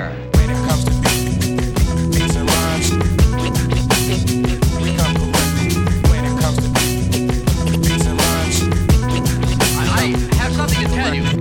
care. When it comes to beats and rhymes, we come correctly. When it comes to beats and rhymes, I have something to tell you.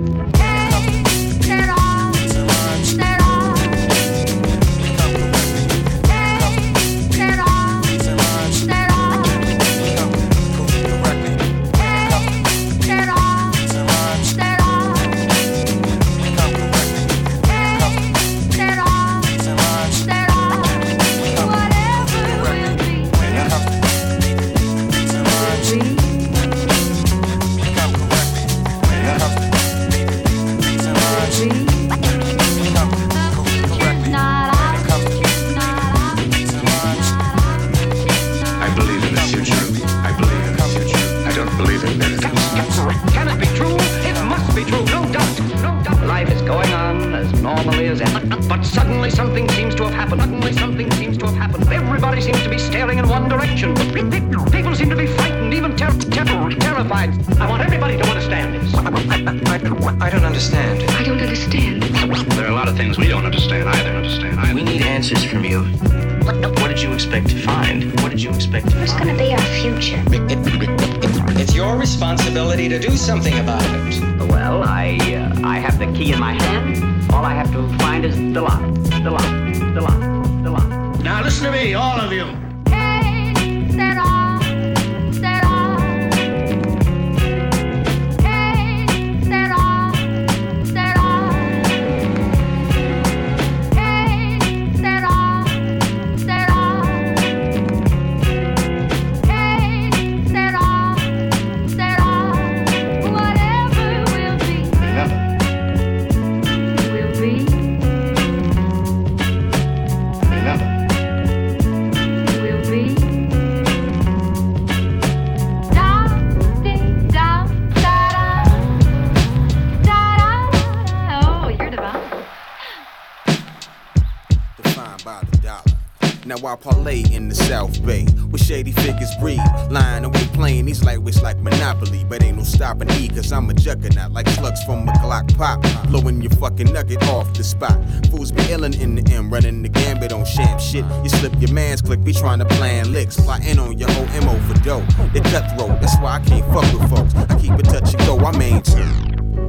But suddenly something seems to have happened. Everybody seems to be staring in one direction. People seem to be frightened, even terrified. I want everybody to understand this. I don't understand. I don't understand. There are a lot of things we don't understand either. We need answers from you. What did you expect to find? Who's going to be our future? It's your responsibility to do something about it. Well, I have the key in my hand. All I have to find is the lock. Now listen to me, all of you. Hey, set off. Hey, set off. Hey, set off. Hey, set off. Whatever will be. Will be. Now I parlay in the South Bay, where shady figures breed, lying away playing these lightweights like Monopoly. But ain't no stopping me, cause I'm a juggernaut, like slugs from a Glock pop, blowing your fucking nugget off the spot. Fools be illin' in the M, running the gambit on sham shit. You slip your man's click, be trying to plan licks, plotting on your whole MO for dough. They cutthroat, that's why I can't fuck with folks. I keep it touch and go, I maintain.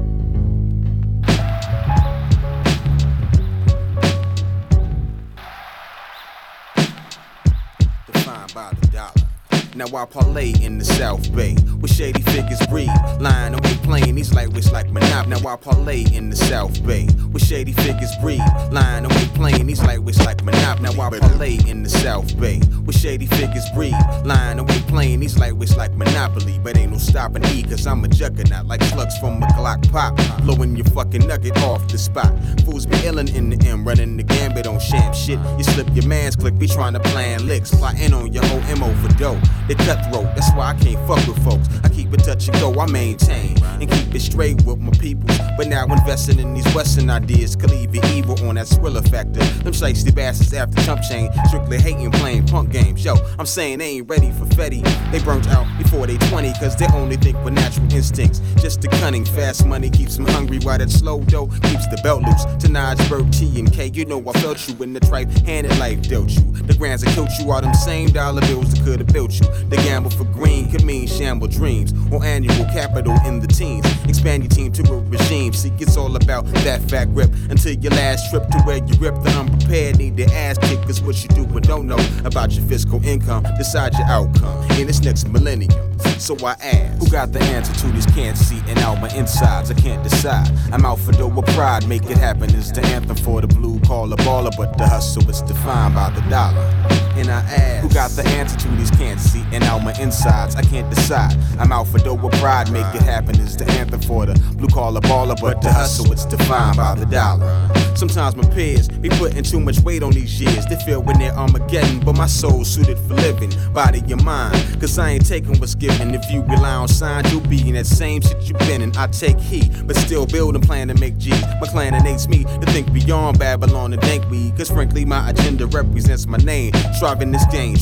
By the dollar. Now I parlay in the South Bay, where shady figures breed, lying away playing these lightweights like Monopoly. Now I parlay in the South Bay, where shady figures breed, lying away playing these lightweights like Monopoly. Now I parlay in the South Bay, where shady figures breed, lying away playing these lightweights like Monopoly. But ain't no stopping me, cause I'm a juggernaut, like slugs from a Glock pop, blowing your fucking nugget off the spot. Fools be illin' in the M, running the gambit on sham shit. You slip your man's click, be trying to plan licks, plotting on your whole MO for dough. They cutthroat, that's why I can't fuck with folks. I keep it touch and go, I maintain and keep it straight with my people. But now investing in these Western ideas could leave you evil on that Swiller factor. Them shiesty bastards after chump chain, strictly hating playing punk games. Yo, I'm saying they ain't ready for Fetty. They burnt out before they 20, cause they only think with natural instincts. Just the cunning, fast money keeps them hungry, while that slow dough keeps the belt loose. Tanaj, Burt, T, and K, you know I felt you in the tripe handed life dealt you. The grands that killed you are them same dollar bills that could've built you. The gamble for green could mean shamble dreams or annual capital in the teens. Expand your team to a regime. See, it's all about that fat grip until your last trip to where you rip the unprepared. Need their ass kicked, cause what you do and don't know about your fiscal income decide your outcome in this next millennium. So I ask, who got the answer to this? Can't see and out my insides, I can't decide. I'm out for dough with pride, make it happen is the anthem for the blue collar baller. But the hustle is defined by the dollar. And I ask, who got the answer to these? Can't see and out my insides, I can't decide. I'm out for dough with pride, make it happen is the anthem for the blue collar baller. But the hustle is defined by the dollar. Sometimes my peers be putting too much weight on these years. They feel when they're Armageddon, but my soul's suited for living. Body and mind, cause I ain't taking what's given. If you rely on signs, you'll be in that same shit you been in. I take heat, but still build and plan to make G's. My clan enates me to think beyond Babylon and dank weed. Cause frankly, my agenda represents my name. Striving this game,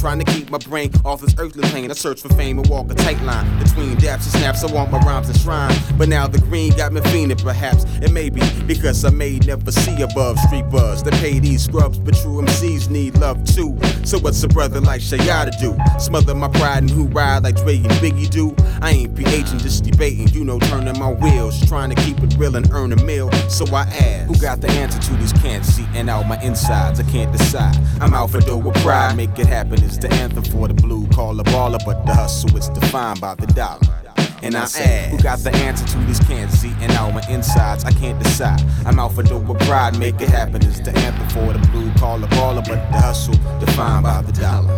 trying to keep my brain off this earthly plane. I search for fame and walk a tight line between daps and snaps. I want my rhymes enshrined, but now the green got me fiending. Perhaps it may be because I may never see above street buzz. They pay these scrubs, but true MCs need love too. So what's a brother like Shia to do? Smother my pride and who ride like Dre and Biggie do? I ain't PHing, just debating, you know, turning my wheels, trying to keep it real and earn a meal. So I ask, who got the answer to these can't see and out my insides? I can't decide. I'm out for dough with pride. Make it happen is the anthem for the blue collar baller, but the hustle is defined by the dollar. And I ask, who got the answer to these can't see and out my insides? I can't decide. I'm out for dough with pride. Make it happen is the anthem for the blue collar baller, but the hustle defined by the dollar.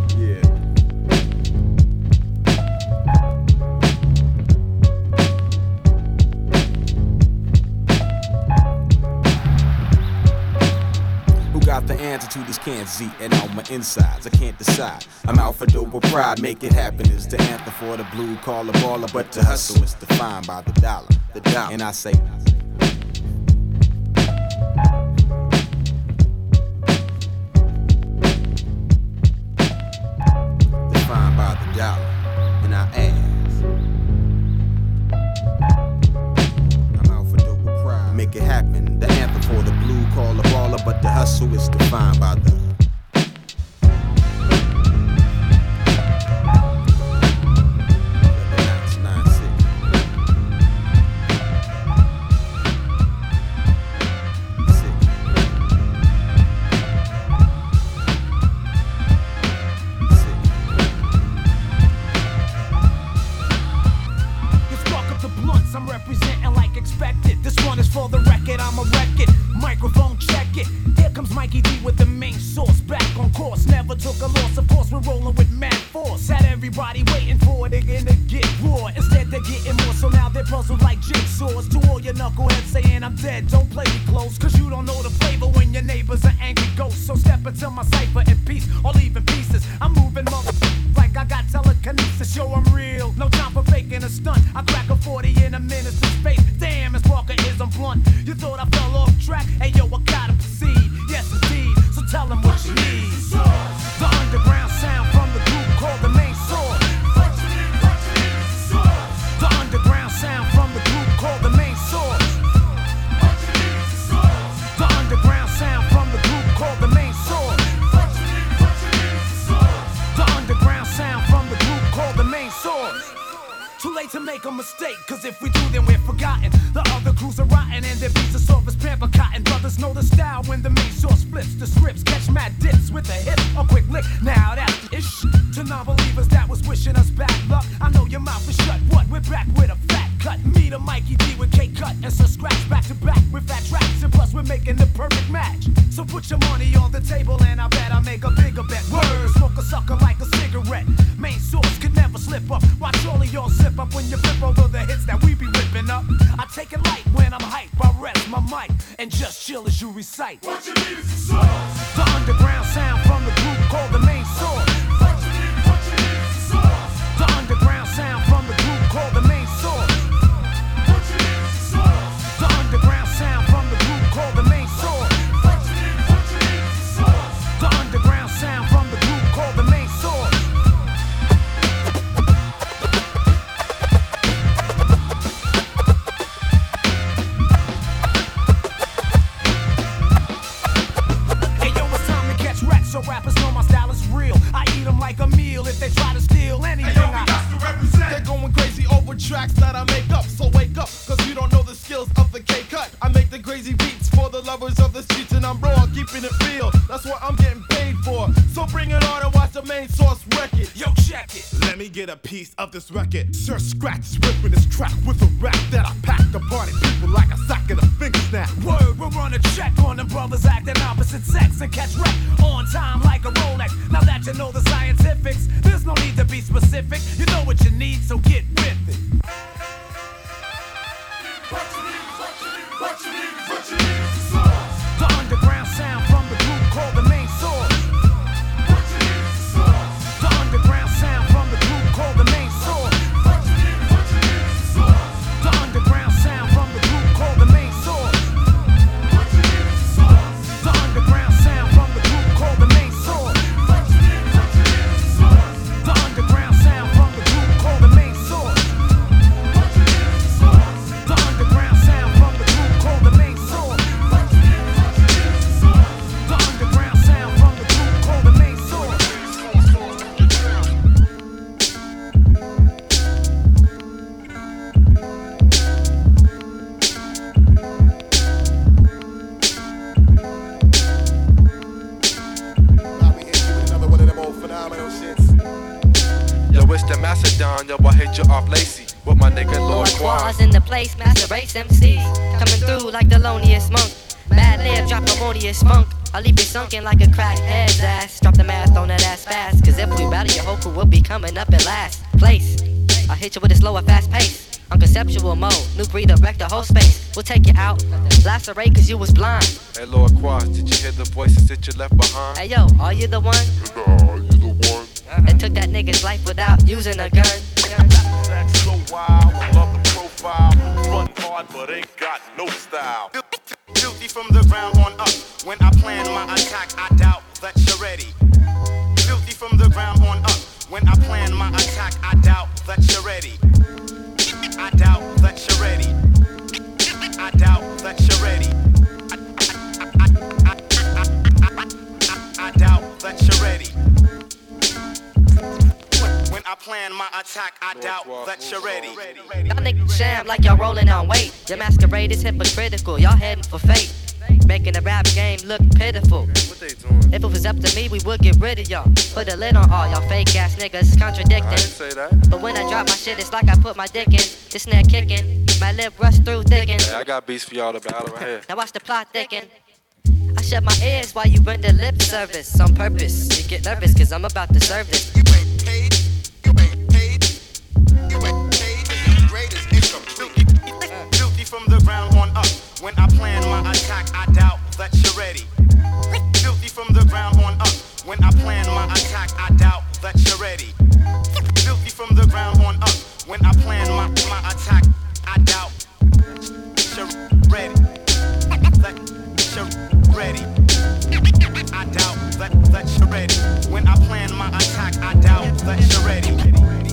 Got the answer to this can't see and on my insides I can't decide. I'm out for dope with pride. Make it happen is the anthem for the blue collar baller, but the hustle is defined by the dollar. And I say, defined by the dollar. And I ask, I'm out for dope with pride. Make it happen, the anthem for the blue collar baller, but the hustle is defined by the of this record. Sir Scratch ripping this track with a rap that I pack to party people like a sack of a finger snap. Word, we'll run a check on them brothers acting opposite sex and catch wreck on time like a Rolex. Now that you know the scientifics, there's no need to be specific. You know what you need, so get with it. What you need is a source. The underground sound from the group called the main source. What you need is a source. The underground sound from the group called the main source. What you need is a source. The underground sound from the group called the main source. What you need is a source. The underground sound from the group called the main source. What you need is a source. Yo, it's the Macedon, yo, I hit you off Lacey with my nigga Lord Quan. Quaz in the place, master race MCs coming through like the loneliest monk. Mad lib, drop harmonious funk. I'll leave you sunken like a crackhead's ass. Drop the math on that ass fast, cause if we battle, your whole crew will be coming up in last place. I'll hit you with a slower, fast pace. On conceptual mode, new breed of wreck the whole space. We'll take you out, lacerate cause you was blind. Hey Lord Quaz, did you hear the voices that you left behind? Hey yo, are you the one? That took that nigga's life without using a gun. That's so wild, I love the profile. Run hard, but ain't got no style. Filthy from the ground on up. When I plan my attack, I doubt that you're ready. Filthy from the ground on up. When I plan my attack, I doubt that you're ready. I doubt that you're ready. I doubt that you're ready. I doubt that you're ready. When I plan my attack, I doubt that you're ready. Y'all niggas sham like y'all rolling on weight. Your masquerade is hypocritical, y'all heading for fate. Making the rap game look pitiful. What they doing? If it was up to me, we would get rid of y'all. Put a lid on all y'all fake ass niggas contradicting. I didn't say that. But when I drop my shit, it's like I put my dick in. This snare kicking, my lip rush through thicken. Hey, I got beats for y'all to battle right here. Now watch the plot thicken. I shut my ears while you render lip service on purpose. You get nervous cause I'm about to serve this. You ain't paid. You ain't paid. You ain't paid. The greatest incomplete. Filthy from the ground on up. When I plan my attack, I doubt that you're ready. Filthy from the ground on up. When I plan my attack, I doubt that you're ready. Filthy from the ground on up. When I plan my attack, I doubt you're ready. That you're ready. I doubt that you're ready. When I plan my attack, I doubt that you're ready.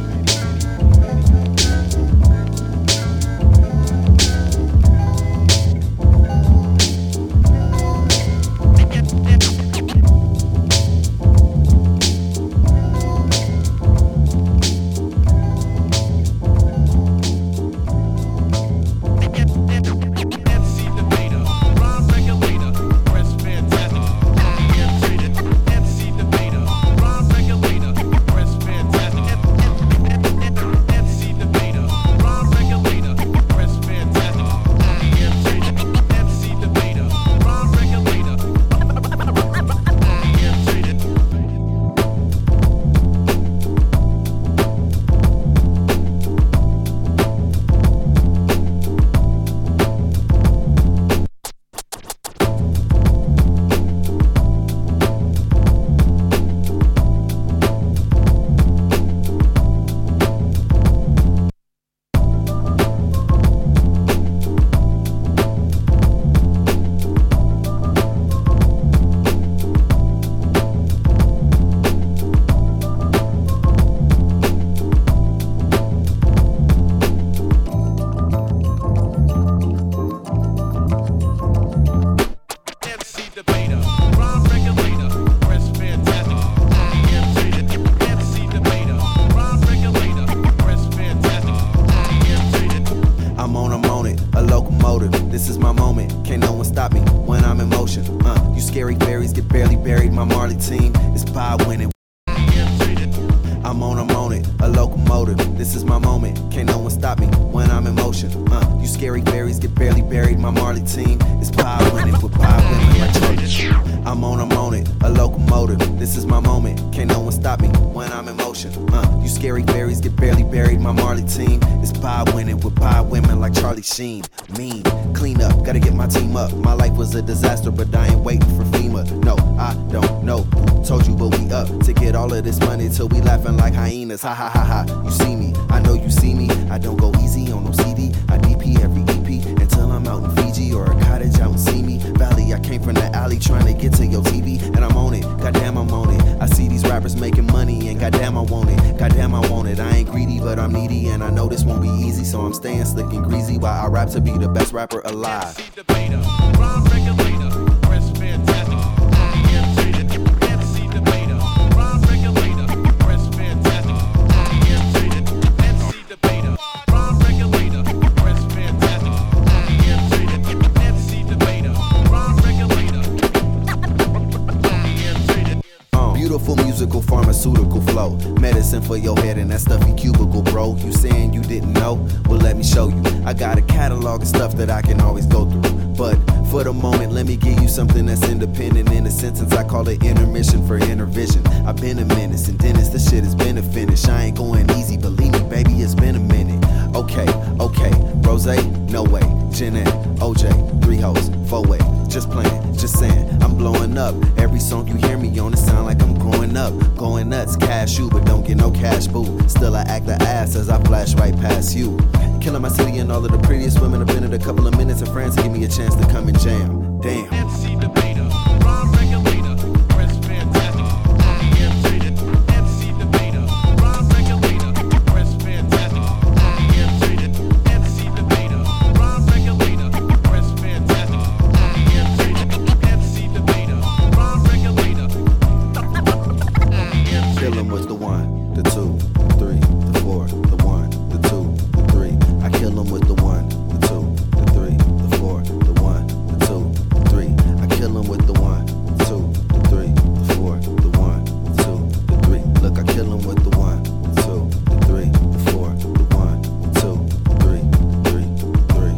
Sheen, mean, clean up, gotta get my team up. My life was a disaster, but I ain't waiting for FEMA. No, I don't know who told you, but we up to get all of this money till we laughing like hyenas. Ha ha ha ha, you see me, I know you see me. I don't go easy on no CD, I DP every EP until I'm out in Fiji or a cottage out in Simi Valley. I came from the alley trying to get to your TV, and I'm on it, goddamn I'm on it. I see these rappers making money, and goddamn I want it, goddamn I want it. I ain't greedy, but I'm needy, and I know this won't be easy, so I'm staying slick and greasy while I rap to be the best rapper alive. Beautiful musical form pharmaceutical flow. Medicine for your head and that stuffy cubicle, bro. You saying you didn't know? Well, let me show you. I got a catalog of stuff that I can always go through. But for the moment, let me give you something that's independent. In a sentence, I call it intermission for inner vision. I've been a menace, and Dennis, this shit has been a finish. I ain't going easy, believe me, baby, it's been a minute. Okay, Rose, no way. Jeanette, OJ, 3 hoes, 4-way. Just playing, just saying, I'm blowing up. Every song you hear me on, it sound like I'm growing up. Going nuts, cashew, but don't get no cash, boo. Still I act the ass as I flash right past you. Killing my city and all of the prettiest women. I've been in a couple of minutes, and friends give me a chance to come and jam. Damn. MC debater, rhyme regulator, press fantastic, MC debater, rhyme regulator, press fantastic, MC debater, rhyme regulator, press fantastic, MC debater, rhyme regulator. Kill 'em with the 1, the 2, the 3, the 4, the 1, the 2, the 3. I kill 'em with the 1, the 2, the 3, the 4, the 1, the 2, the 3. I kill 'em with the 1, the 2, the 3, the 4, the 1, the 2, the 3. Look, I kill 'em with the 1, the 2, the 3, the 4, the 1, the 2, the 3, the 3, the 3.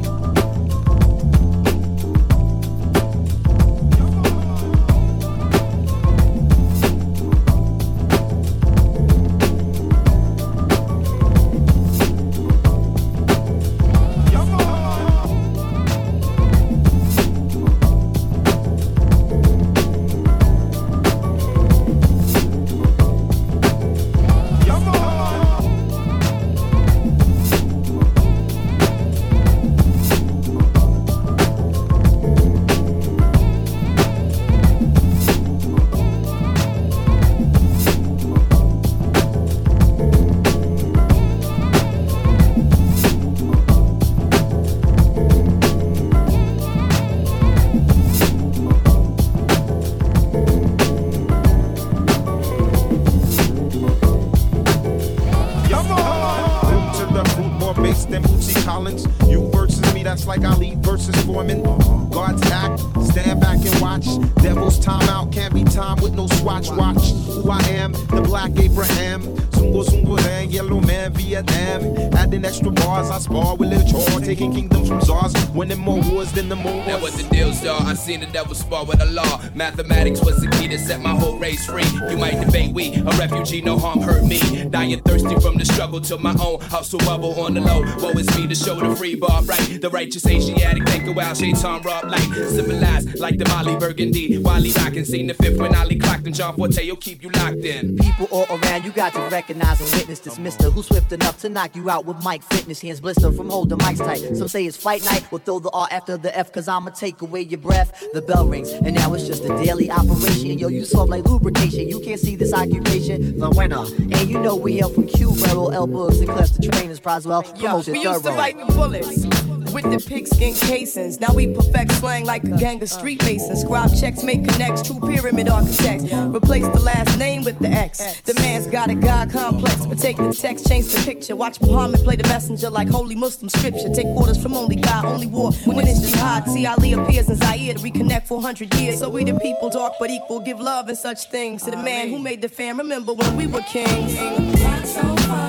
Than Bootsy Collins. You versus me, that's like Ali versus Foreman. Guards act, stand back and watch. Devil's timeout, can't be timed with no swatch. Watch who I am, the Black Abraham. Zungo, then yellow man, Vietnam. Adding extra bars, I spar with Lil Chor. Taking kingdoms from czars, winning more wars than the Moors. That was the deal, star. I seen the devil spar with the law. Mathematics was the key to set my whole race free. You might debate we, a refugee, no harm hurt me. Dying thirsty from the struggle to my own hustle bubble on the low. Woe is me to show the free bar right. The righteous Asiatic, think a while, Shaitan rob light. Civilized like the Molly Burgundy. Wally rockin', seen the fifth when Ali clocked and John Forte, you'll keep you locked in. People all around, you got to recognize and witness this mister who's swift enough to knock you out with mic fitness. Hands blister from holding mics tight. Some say it's fight night, we'll throw the R after the F, cause I'ma take away your breath. The bell rings, and now it's just a daily operation. Yo, you soft like lubrication, you can't see this occupation. The winner, and you know we hail from Q, Merrill, L. Books, and Clef, the trainers, Proswell, promoted we used to write the bullets with the pigskin casings. Now we perfect slang like a gang of street masons. Scribe checks, make connects, true pyramid architects. Replace the last name with the X. The man's got a God complex, but take the text, change the picture. Watch Muhammad play the messenger like holy Muslim scripture. Take orders from only God, only war when it's jihad. See Ali appears in Zaire to reconnect 400 years. So we the people, dark but equal, give love and such things to the man who made the fam. Remember when we were kings. So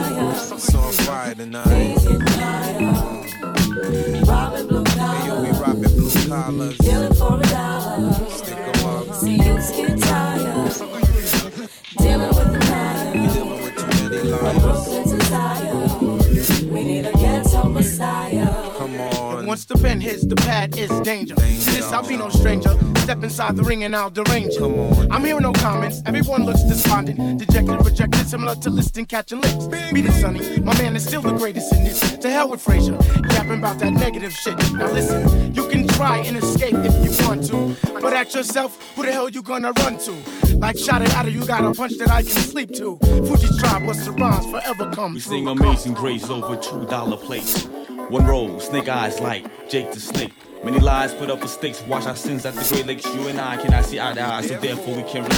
on fire tonight. Robbing blue collars. Hey, yo, we robbing blue collars. Killing for $1. Stick 'em up. See you get tired. Dealing with the liars. We dealing with too many liars. Broken desire. We need a ghetto messiah. Come on. Once the pen hits the pad, it's danger. This I'll be no stranger. Step inside the ring and I'll derange it. Come on. I'm hearing no comments. Everyone looks despondent, dejected, rejected, similar to listing catching licks. Beat it, Sonny. My man is still the greatest in this. To hell with Frazier, yapping about that negative shit. Now listen, you can try and escape if you want to, but ask yourself, who the hell you gonna run to? Like shot it out of you, got a punch that I can sleep to. Fuji's tribe was the rhymes forever come we through. sing Amazing Grace over $2 plates. One roll, snake eyes like Jake the Snake. Many lies put up for stakes. Wash our sins at the Great Lakes. You and I cannot see eye to eye, so therefore we can relate.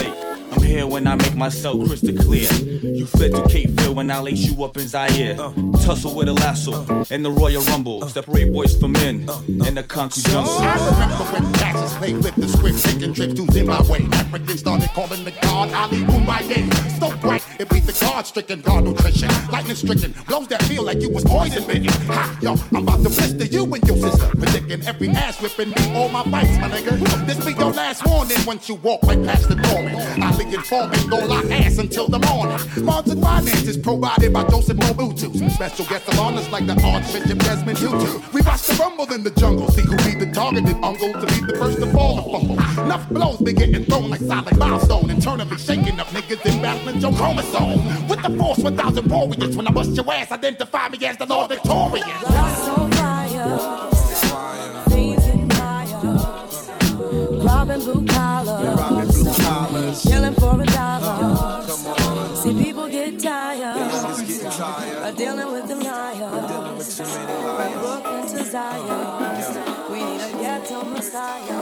I'm here when I make myself crystal clear. You fled to Cape Phil when I lace you up in Zaire. Tussle with a lasso in the Royal Rumble. Separate boys from men in the concrete jungle. I remember when taxes played with the script, taking trips to Zimbabwe. Africans started calling the god Ali Boumbaye. Stoke right, it beat the guard-stricken, guard nutrition. Lightning-stricken, blows that feel like you was poison bitten. Ha, yo, I'm about to blister you and your sister. Predicting every ass whipping me all my bites, my nigga. This be your last warning once you walk right past the doorman. Ali informing, gon' lock ass until the morning. Funds and finances provided by Joseph Mobutu. Special guest of honors like the Archbishop Desmond Tutu. We watch the rumble in the jungle, see who be the targeted uncle to be the first to fall and fumble. Enough blows be getting thrown like solid milestone, internally shaking up niggas in battling your chromosome. With the force 1,000 warriors, when I bust your ass, identify me as the Lord Victorious. Lost on fire, things in fire, robbing blue collars, killing for $1. See people get tired of dealing with the liars. From Brooklyn to Zion, we need a ghetto messiah.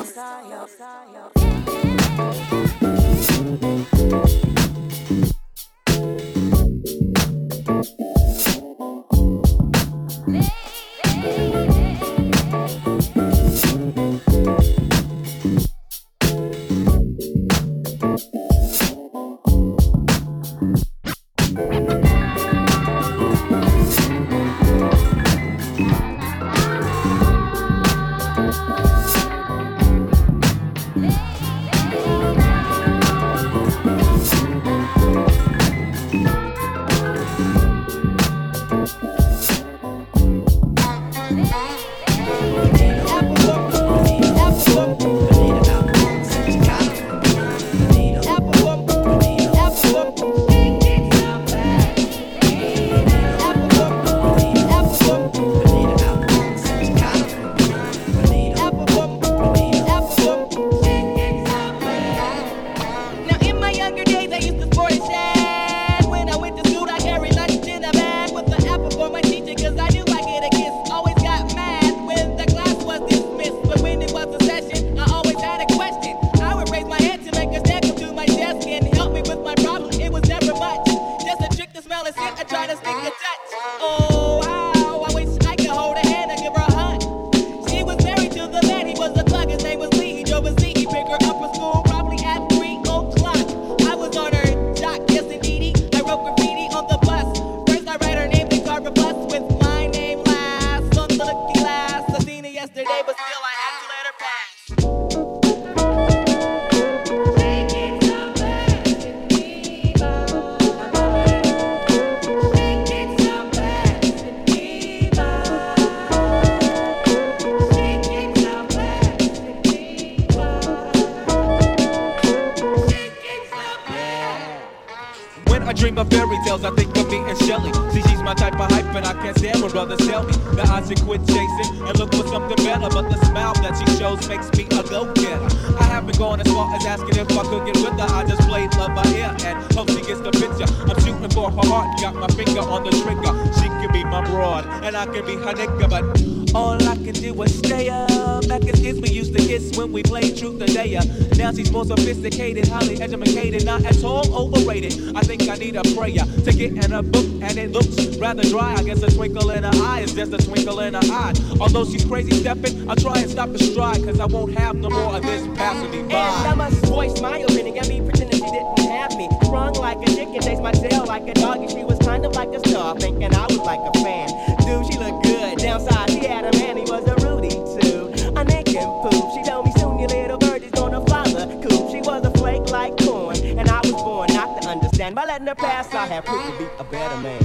Sophisticated, highly educated, not at all overrated. I think I need a prayer to get in a book, and it looks rather dry. I guess a twinkle in her eye is just a twinkle in her eye. Although she's crazy stepping, I'll try and stop the stride, cause I won't have no more of this passing me by. And I must voice my opinion and me pretending she didn't have me. Sprung like a chicken, chased my tail like a doggy. She was kind of like a star, thinking I was like a fan. Dude, she looked good. Downside, she had a man, he was a Rudy too. A Nick and poop. She told me soon your little bird is gonna fly the coop. She was a flake like corn, and I was born not to understand. By letting her pass, I have proved to be a better man.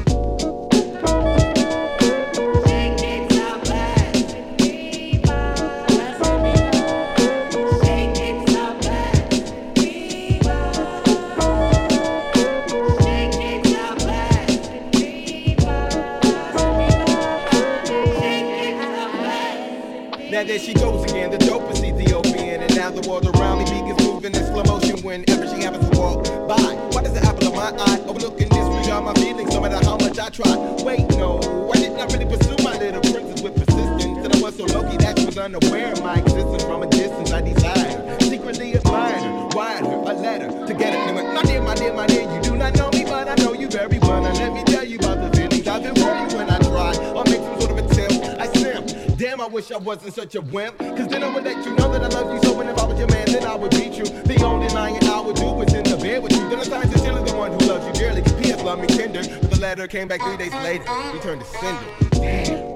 Now there she goes again, the dopest Ethiopian. And now the world around me begins moving in slow motion whenever she happens to walk by. What is the apple of my eye? Overlooking, disregard my feelings no matter how much I try. Wait, no, I did not really pursue my little princess with persistence. And I was so low-key that she was unaware of my existence. From a distance I desired, secretly admired her, wired her a letter to get her. everyone. And let me tell you about the feelings I've been worried when I try or make some sort of attempt. I simp. Damn, I wish I wasn't such a wimp. Cause then I would let you know that I love you so. And if I was your man, then I would beat you. The only lying I would do is in the bed with you. Then I signed to still the one who loves you dearly. P.S. love me tender. But the letter came back 3 days later. He turned to cinder. Damn.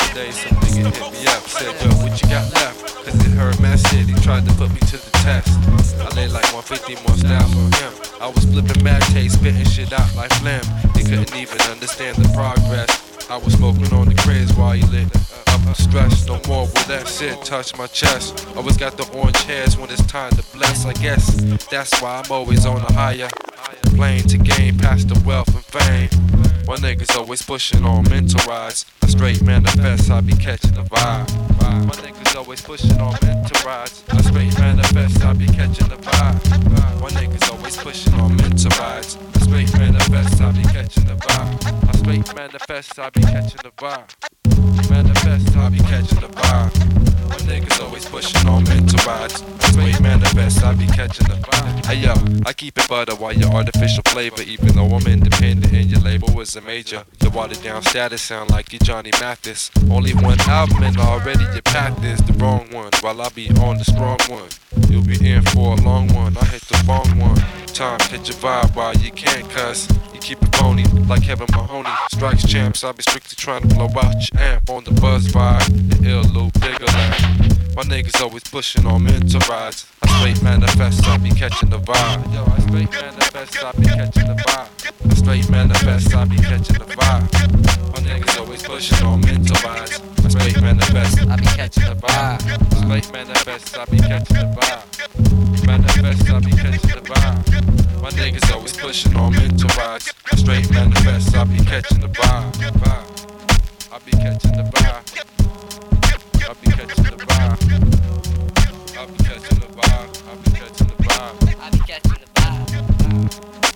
day, some nigga hit me up. Said, yo, what you got left? Cause it heard man shit, he tried to put me to the test. I lay like 150 more styles on him. I was flipping mad taste, spitting shit out like phlegm. He couldn't even understand the progress. I was smoking on the craze while he lit up the stress. No more will that shit touch my chest. Always got the orange hairs when it's time to bless. I guess that's why I'm always on a higher plane to gain past the wealth and fame. My niggas always pushing on mental rides. A straight manifest, I be catching the vibe. My niggas always pushing on mental rides. A straight manifest, I be catching the vibe. My niggas always pushing on mental rides. A straight manifest, I be catching the vibe. A straight manifest, I be catching the vibe. Manifest, I be catching the vibe. My niggas always pushing on mental rides. Straight manifest, I be catching the vibe. Hey yo, I keep it butter while your artificial flavor. Even though I'm independent and your label was a major. The watered down status sound like you Johnny Mathis. Only one album and already your path is the wrong one. While I be on the strong one. You'll be in for a long one, I hit the wrong one. Time hit your vibe while you can't cuss. You keep it phony like Kevin Mahoney. Strikes champs, I be strictly trying to blow out your amp on the buzz vibe. The ill loop, bigger land. My niggas always pushing on mental rides. I straight manifest, I be catching the vibe. Yo, I straight manifest, I be catching the vibe. I straight manifest, I be catching the vibe. My niggas always pushing on mental rides. I straight manifest, I be catching the vibe. Straight manifest, I be catching the vibe. Manifest, I be catching the vibe. My niggas always pushing on mental rides. I straight manifest, I be catching the vibe. I be catching the vibe. I be catching the vibe. I be catching the vibe. I be catching the vibe. I be catching the vibe.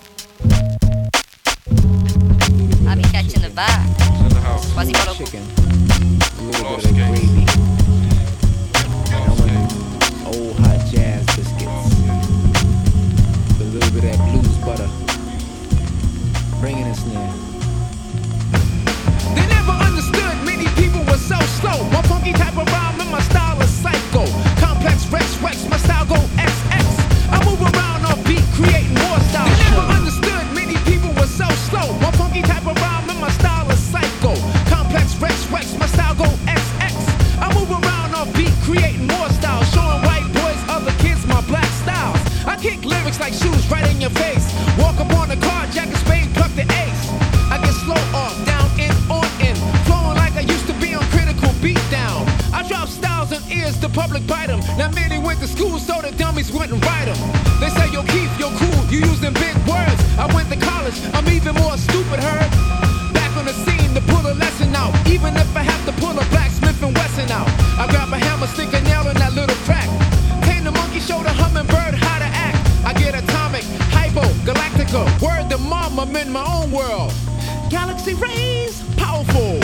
I be catching the vibe. In the house. What's he gonna chicken? A little bit of that gravy. Old hot jazz biscuits. A little bit of that blues butter. Bring in a snare. They never understood many people were so slow. My funky type of rhyme and my style is psycho. Complex, Rex, my style go XX. I move around on beat, creating more style. They never understood many people were so slow. My funky type of rhyme and my style is psycho. Complex, Rex, my style go XX. I move around on beat, creating more style. Showing white boys, other kids, my black styles. I kick lyrics like shoes right in your face. Walk up on the car, jack and spade, pluck the ace. I get slow off, down in, on in. Flowing like I used to be on critical beat down. I drop styles and ears, the public bite them. Now many went to school so the dummies wouldn't write them. They say, yo, Keith, you're cool, you use them big words. I went to college, I'm even more stupid, heard. Back on the scene to pull a lesson out. Even if I have to pull a Blacksmith and Wesson out. I grab a hammer, stick a nail in that little crack. Tame the monkey, show the hummingbird how to act. I get atomic, hypo, galactica. Word to mom, I'm in my own world. Galaxy rays, powerful.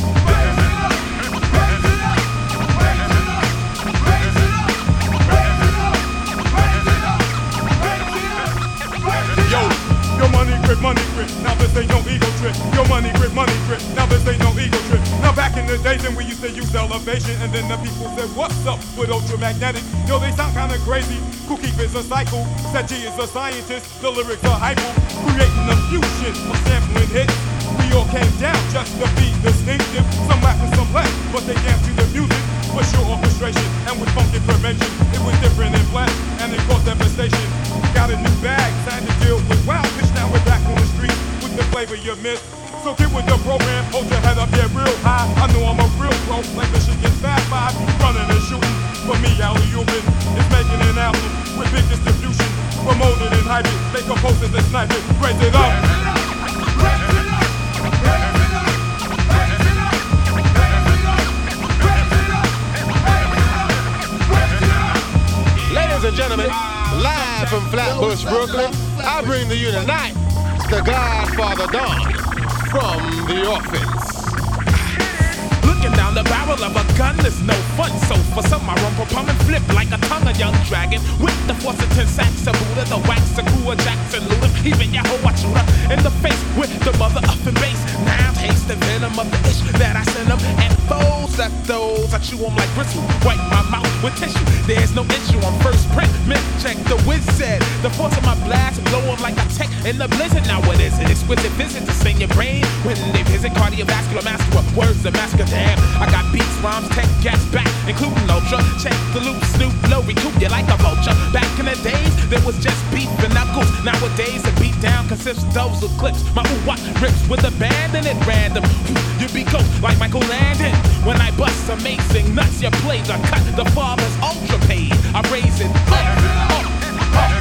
Yo, your money grip, now this ain't no ego trip. Your money grip, now this ain't no ego trip. Now back in the days when we used to use elevation, and then the people said, what's up with ultramagnetic? Yo, they sound kinda crazy. Kool Keep is a cycle, Seji is a scientist, the lyrics are hypo, creating a fusion of sampling hits. We all came down just to be distinctive. Some rap and some left, but they can't do the music. For sure orchestration and with funk information. It was different in flash and it caused devastation. Got a new bag, time to deal with wild fish. Now we're back on the street with the flavor you missed. So get with the program, hold your head up, get real high. I know I'm a real pro, like Michigan Fat Five. Running and shooting, for me, Alley Ubin is making an album with big distribution. Promoted and hyped it, they compose it and snipe it, raise it up. Ladies and gentlemen, live from Flatbush, Brooklyn, I bring to you tonight the Godfather Don from The Office. Looking down the barrel of a gun is no fun, so for some I run for pump and flip like a ton tongue, a young dragon with the force of 10 sacks of Buddha, the wax of crew of Jackson Luda, even Yahoo shooter in the face with the mother up and bass. Now taste the venom of the ish that I send them, and foes left those I chew 'em like bristle. Wipe my mouth with tissue. There's no issue on first print. Mint check the whiz said. The force of my blast blow 'em like a tech in the blizzard. Now what is it? Exquisite visit to sing your brain when they visit cardiovascular master. Words of masker, damn. I got beats, rhymes, tech, gas back, including ultra. Check the loop, snoop, low, recoup you like a vulture. Back in the days, there was just beef and knuckles. Nowadays, the beat down consists of those of clips. My ooh-wah rips with abandon at random. You be ghost like Michael Landon. When I bust amazing nuts, your plays are cut. The father's ultra paid. I raise it up, up, up.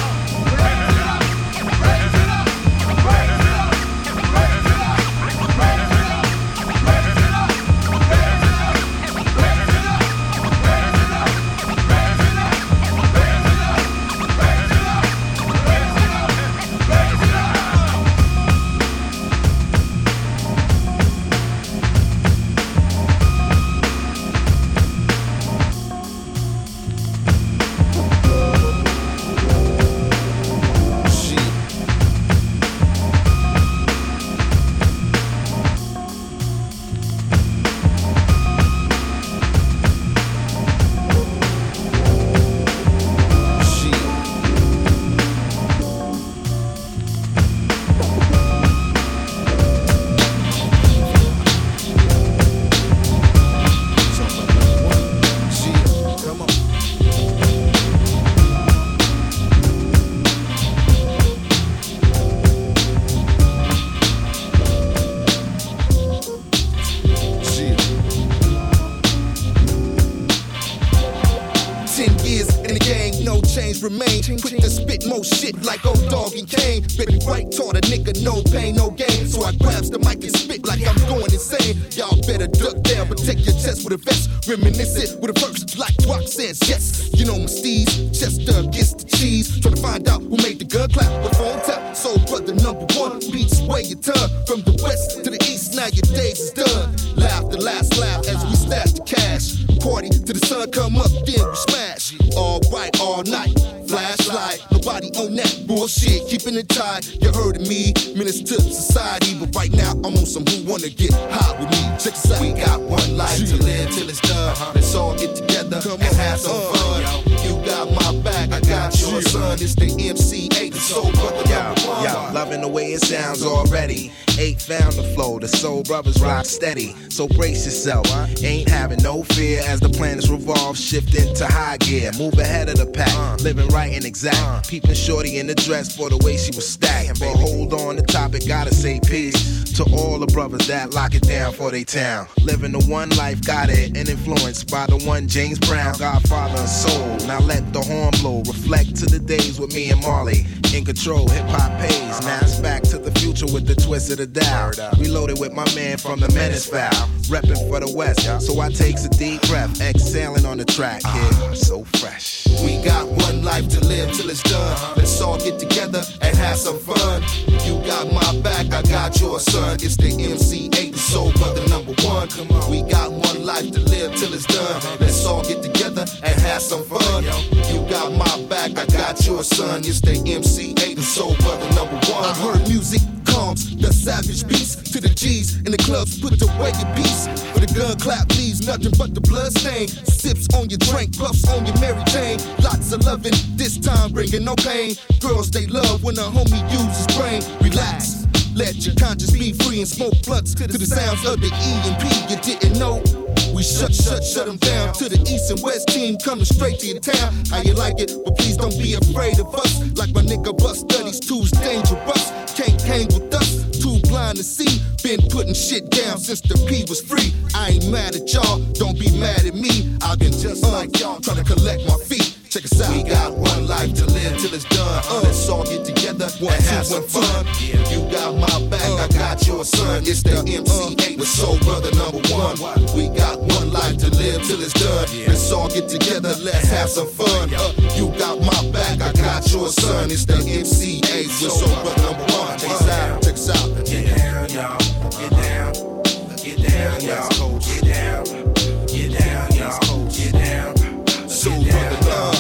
Remain quick to spit more shit like old dog and cane. Baby White taught a nigga no pain, no gain. So I grabs the mic and spit like I'm going insane. Y'all better duck down, protect your chest with a vest. Reminisce it with a verse like Rock says yes. You know my steez, Chester gets the cheese. Try to find out who made the gun clap with phone tap. Soul brother #1 beats way you turn. From the west to the east, now your days is done. Laugh the last laugh as we stash the cash. Party till the sun come up, then we smash. All right, all night. Flashlight, nobody on that bullshit, keeping it tight. You heard of me, menace to society, but right now I'm on some who wanna get high with me. Check this out. We got one life to live till it's done. Let's all get together and have some fun. You got my back, I got yours, son. It's the MC8, the soul brother. Yo, loving the way it sounds already. 8 found the flow, the soul brothers rock steady. So brace yourself, ain't having no fear as the planets revolve, shifting to high gear. Move ahead of the pack, living right and exact. Peeping shorty in the dress for the way she was stacked. But hold on, the topic gotta say peace to all the brothers that lock it down for they town. Living the one life, got it, and influenced by the one James Brown, Godfather and soul. Now let the horn blow, reflect to the days with me and Marley. In control, hip hop pays. Now it's back to the future with the twist of the dial. Reloaded with my man from the Menace Foul. Reppin' for the West, so I takes a deep breath. Exhaling on the track, yeah, so fresh. We got one life to live till it's done. Let's all get together and have some fun. You got my back, I got yours, son. It's the MC8, the soul brother #1. Come on. We got one life to live till it's done. Let's all get together and have some fun. You got my back, I got yours, son. It's the MC8, the soul brother #1. I heard music calms the savage beats to the G's in the clubs, put away your beats. For the gun clap leaves nothing but the blood stain. Sips on your drink, puffs on your Mary Jane. Lots of loving, this time bringing no pain. Girls they love when a homie uses brain. Relax, let your conscience be free and smoke blunts to the sounds of the E&P. You didn't know? We shut them down. To the east and west team coming straight to your town. How you like it? But please don't be afraid of us. Like my nigga Bust Studies, two's dangerous. Can't hang with us, too blind to see. Been putting shit down since the P was free. I ain't mad at y'all, don't be mad at me. I've been just like y'all, trying to collect my feet. Check us out. We got one life to live till it's done. Let's all get together and have some fun. You got my back, I got your son. It's the MC8 with soul brother #1. We got one life to live till it's done. Let's all get together, let's have some fun. You got my back, I got your son. It's the MC8 with soul brother #1. Check us out. Check us out. Get down, y'all. Get down. Get down, y'all. Get down. Get down, y'all. Get down. Soul brother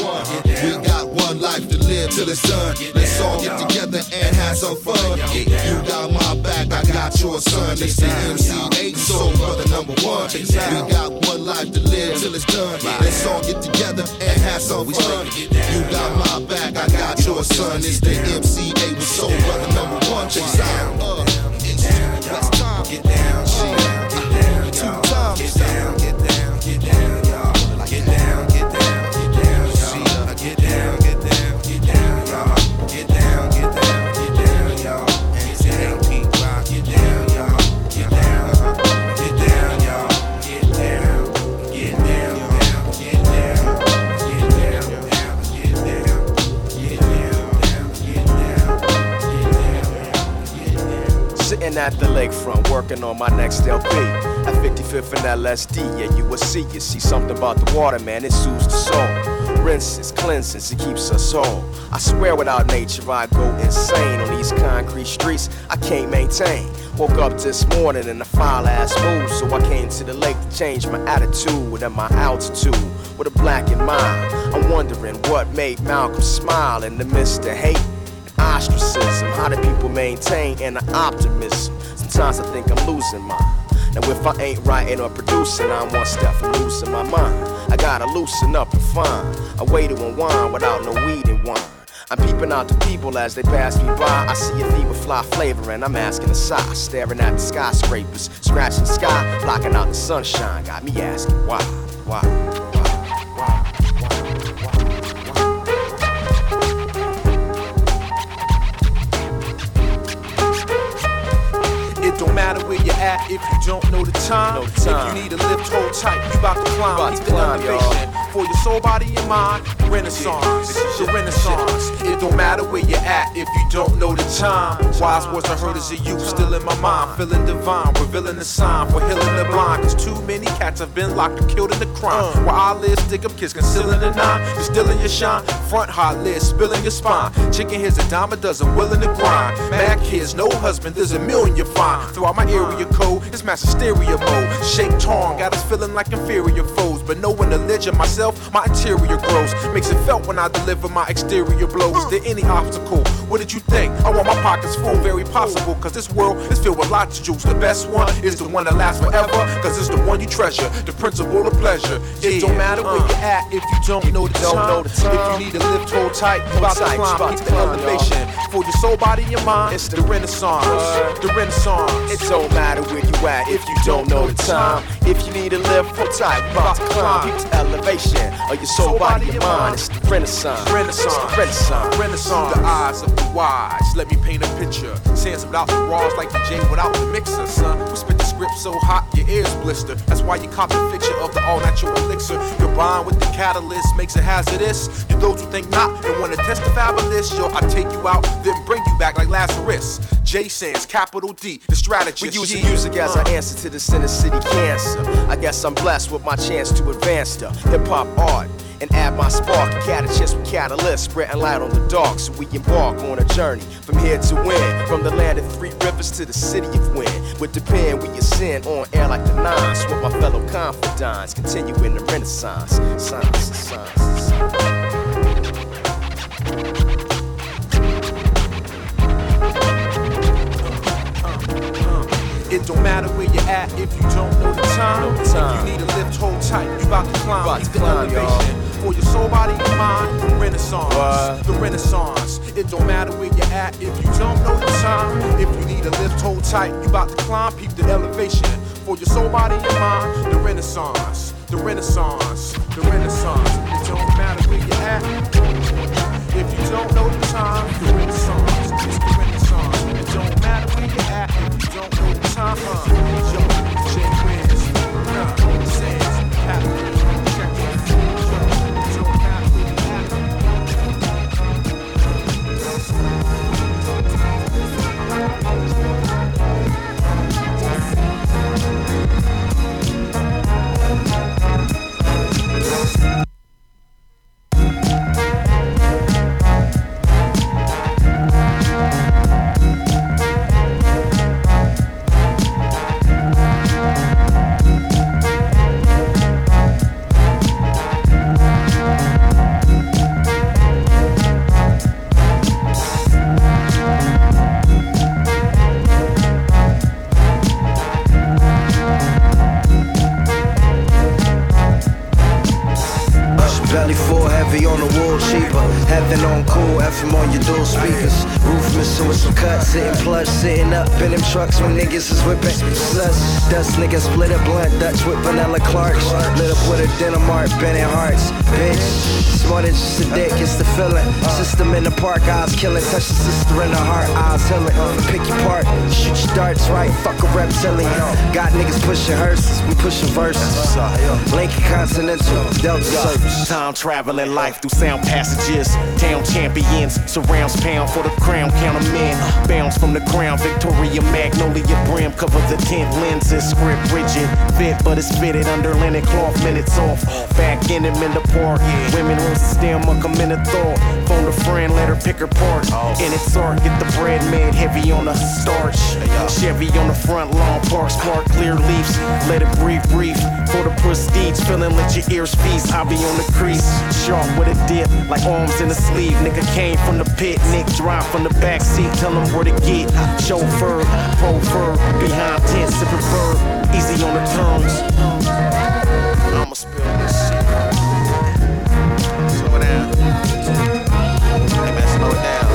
till it's done. Let's all get together and have some fun. You got my back, I got your son. It's the MC8 Soul Brother number 1. We got one life to live till it's done. Let's all get together and have some fun. You got my back, I got your son. It's the MC8 Soul Brother number 1. Check it out. Let's time. Get down, shit. Get down, 2 times. Get down, get down, get down, y'all. Get down, get down, get down, y'all. Get down, get down, get down, y'all. Get down, get down, get down, y'all. MC8 Pete Rock. Get down, y'all. Get down, get down, y'all. Get down, get down, get down, get down, get down, get down, get down, get down. Sitting at the lakefront, working on my next LP. At 55th and LSD, yeah, you will see. You see something about the water, man, it soothes the soul. Rinses, cleanses, it keeps us whole. I swear without nature I go insane. On these concrete streets, I can't maintain. Woke up this morning in a foul-ass mood, so I came to the lake to change my attitude and my altitude. With a black in mind, I'm wondering what made Malcolm smile in the midst of hate and ostracism. How do people maintain inner optimism? Sometimes I think I'm losing mine. Now if I ain't writing or producing, I'm one step from losing my mind. I gotta loosen up and find a way to unwind without no weed and wine. I'm peeping out the people as they pass me by. I see a fever fly flavor and I'm asking a sigh. Staring at the skyscrapers, scratching the sky, blocking out the sunshine. Got me asking why. It don't matter where you're at if you don't know the time. If you need a lift, hold tight, you about to climb. Keep the elevation for your soul, body, and mind. Renaissance, the Renaissance. It don't matter where you're at if you don't know the time. Wise words I heard as a youth, still in my mind. Feeling divine, revealing the sign for healing the blind. Cause too many cats have been locked and killed in the crime. Where I live, stick up kids concealing the 9. You're still in your shine, front hot lid, spilling your spine. Chicken here's a dime a dozen, willing to grind. Mad kids, no husband, there's a million you find. Throughout my area code, it's master stereo mode. Shake torn, got us feeling like inferior foes. But knowing the ledge of myself, my interior grows. Makes it felt when I deliver my exterior blows. Is there any obstacle? What did you think? I want my pockets full, very possible. Cause this world is filled with lots of juice. The best one is the one that lasts forever. Cause it's the one you treasure, the principle of pleasure. It don't matter where you're at if you don't know the time. If you need a lift, hold tight, you about to climb. Keep the elevation for your soul, body, and mind. It's the Renaissance, the Renaissance. It don't matter where you at if you don't know the time. If you need a lift, hold tight, you about to climb. Keep the elevation of your soul, body, and mind. It's the Renaissance, Renaissance, Renaissance, Renaissance. The eyes of the wise, let me paint a picture. Sands without the raws, like the J without the mixer, son. We spit the script so hot, your ears blister. That's why you cop the picture of the all-natural elixir. Combined with the catalyst makes it hazardous. You those who think not and want to test the fabulous, yo, I take you out, then bring you back like Lazarus. J Sands, capital D, the strategist. We use music as our answer to the Center City cancer. I guess I'm blessed with my chance to advance the hip-hop art and add my spark. Catechist with catalyst, spreading light on the dark, so we embark on a journey from here to win. From the land of 3 rivers to the city of wind. With the pen we ascend on air like the nines. With my fellow confidants, continuing the Renaissance. Science. It don't matter where you're at if you don't know the time. If you need a lift, hold tight, you about to climb. Keep the elevation for your soul, body, and mind. Renaissance, the Renaissance. It don't matter where you're at if you don't know the time. If you need a lift, hold tight, you about to climb. Keep the elevation for your soul, body, and mind. The Renaissance, the Renaissance, the Renaissance. It don't matter where you're at if you don't know the time. The Renaissance, it's the Renaissance. It don't matter where you're at if you don't know the time. Yo, J Wiz, Sands, Happy. speakers. Roof missing with some cuts, sitting plush, sitting up in them trucks when niggas is whipping sluts. Dust niggas split a blunt, Dutch with vanilla Clarks. Lit up with a denim art, Bennett Hearts. Bitch, it's more than just a dick, it's the feeling. System in the park, eyes killing. Touch the sister in the heart, eyes healing. Pick your part, shoot your darts right, fuck a reptilian. Got niggas pushing hearses, we pushing verses. Lincoln Continental, Delta Service. Time traveling life through sound passages. Town champions, surrounds pound for the crown, count 'em in. Bounce from the ground, Victoria Magnolia brim, cover the tint lenses. Script rigid, fit but it's fitted under linen cloth, minutes off. Back in him in the park, women rose to stem, muck 'em in a thought. Phone a friend, let her pick her part. In its art, get the bread made heavy on the starch. Chevy on the front lawn, park spark, clear leaves. Let it breathe, for the prestige. Feeling let your ears feast. I'll be on the crease, sharp with a dip, like arms in a sleeve. Nigga came from the pit, Nick drive from the back seat. Tell him where to get. Chauffeur, proffer, behind tent, sipping verb. Easy on the tongues. I'ma spill this shit. Slow it down. Hey man, slow it down.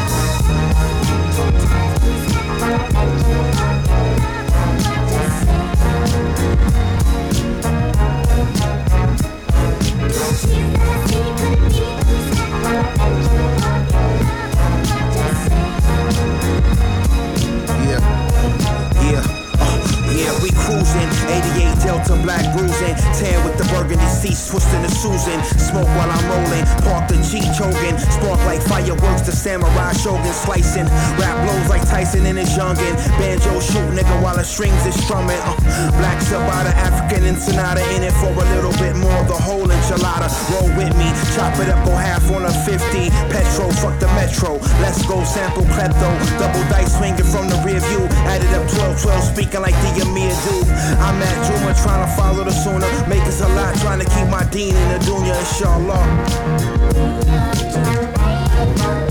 Yeah, we cruising, 88 Delta black bruising, tan with the burgundy seats, twisting the Susan, smoke while I'm rolling, park the G choking, spark like fireworks, the samurai shogun slicing, rap blows like Tyson in his youngin', banjo shoot nigga while the strings is strumming, black Sabata, African Ensenada, in it for a little bit more, the whole enchilada, roll with me, chop it up, go half on a 50, Petro, fuck the Metro, let's go sample klepto, double dice swinging from the rear view, added up 12-12, speaking like the Amir do. I'm at Juma trying to follow the sooner. Make us a lot trying to keep my deen in the dunya, inshallah.